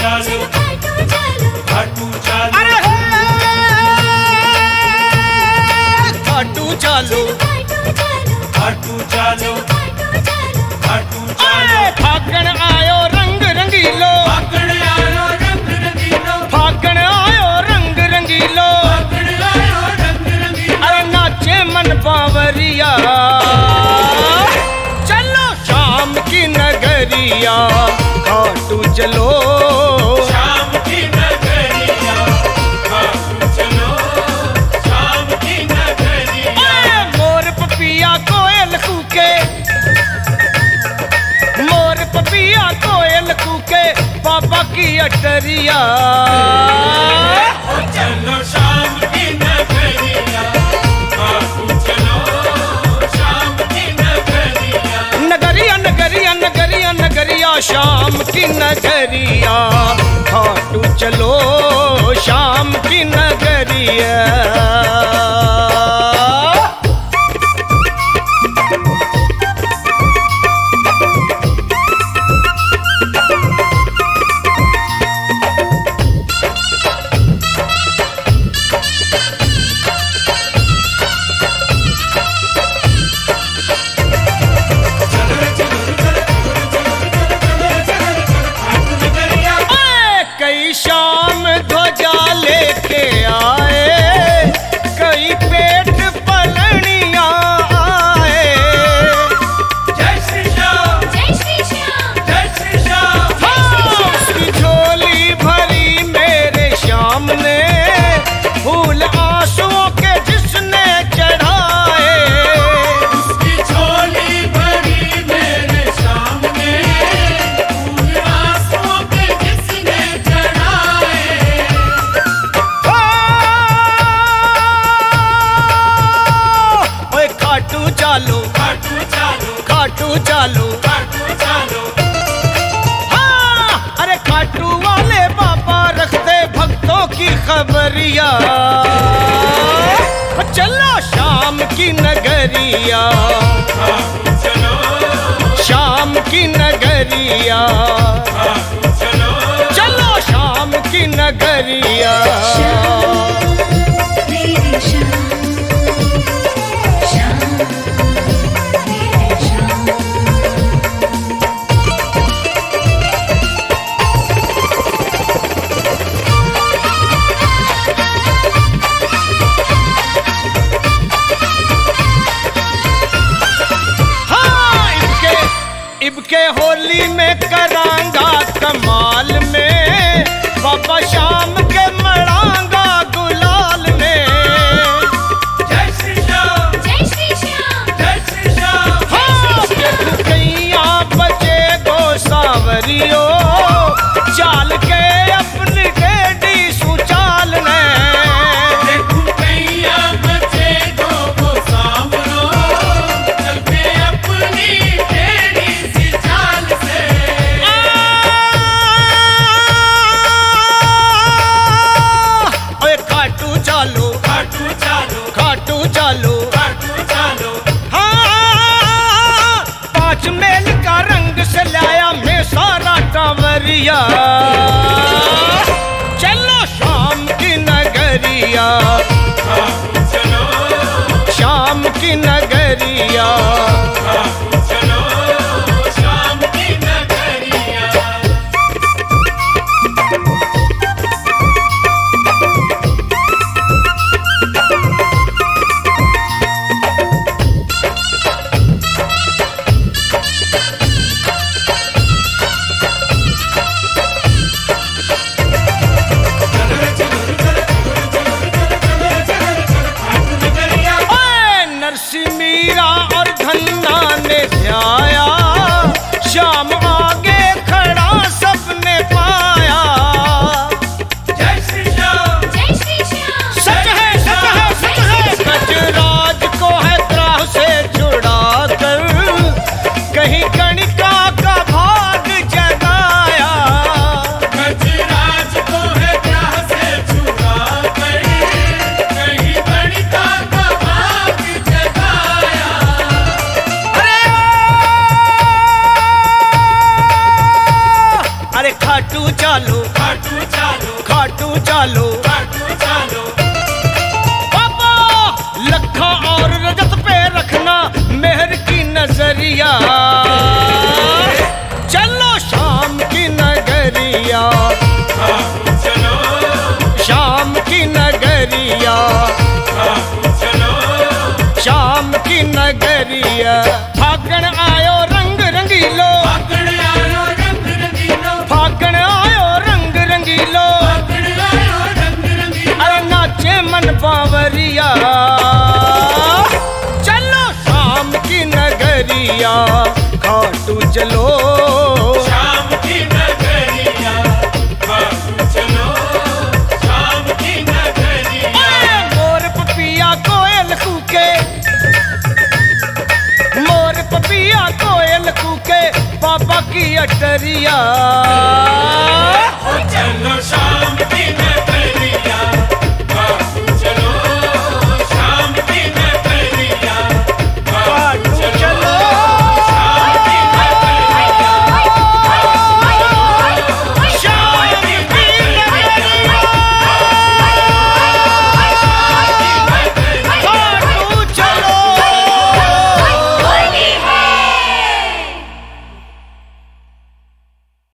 चालो खाटू चालो अरे खाटू चालो खाटू चालो खाटू अरे चालो फागण आयो रंग रंगीलो फागण आयो रंग रंगीलो फागण आयो रंग रंगीलो फागण आयो रंग रंगीलो अरे नाचे मन बावरिया चलो शाम की नगरिया खाटू चलो शाम की नगरिया खाटू चलो शाम की नगरिया मोर पपिया कोयल कूके मोर पपिया कोयल कूके बाबा की अटरिया चलो शाम की नगरिया खाटू चलो शाम की नगरिया नगरिया नगरिया नगरिया नगरिया शाम की नगरिया खाटू चलो शाम की नगरिया कई शाम ध्वजा लेके आए कई पेट पलनिया आए जय श्री श्याम जय श्री श्याम जय श्री श्याम हाँ, उसकी झोली भरी मेरे श्याम ने फूल आंसुओं के जिसने चढ़ाए उसकी झोली भरी मेरे सामने फूल आंसुओं के जिसने चढ़ाए ओए खाटू चालो खाटू चालो खाटू चालो खाटू चालो हाँ, अरे खाटू वाले बाबा रखते भक्तों की खबरिया चलो शाम की नगरिया खाटू चलो शाम की नगरिया खाटू चलो चलो शाम की नगरिया मेरे श्याम श्याम मेरे श्याम हाँ इबके होली में करांगा कमाल में बाबा शाम के मड़ांगा गुलाल में जय श्री श्याम जय श्री श्याम जय श्री श्याम हाँ, कैया बचे गो सावरियो चाल के अपनी टेढ़ी सुचाल ने देखो कैया बचे दो सामनो चल के अपनी टेढ़ी सी चाल से ओए खाटू चालो खाटू चालो खाटू चालो खाटू चालो हाँ, पांच मेल का रंग से लाया मैं सारा टावरिया चलो शाम की नगरिया खाटू चलो शाम की नगरिया खाटू चलो शाम की नगरिया ओए, नरसी मीरा और धन्ना ने अरे खाटू चालो खाटू चालो खाटू चालो खाटू चालो बाबा लखा और रजत पे रखना मेहर की नजरिया चलो शाम की नगरिया खाटू चलो शाम की नगरिया चलो शाम की नगरिया फागण आयो रंग रंगीलो फागण आयो रंग रंगीलो फागण आयो रंग रंगीलो फागण आयो रंग रंगीलो अरे नाचे मन बावरिया चलो शाम की नगरिया खाटू चलो शाम की नगरिया खाटू चलो शाम की नगरिया ओए मोर पपिया कोयल कूके मोर पपिया कोयल कूके बाबा की अटरिया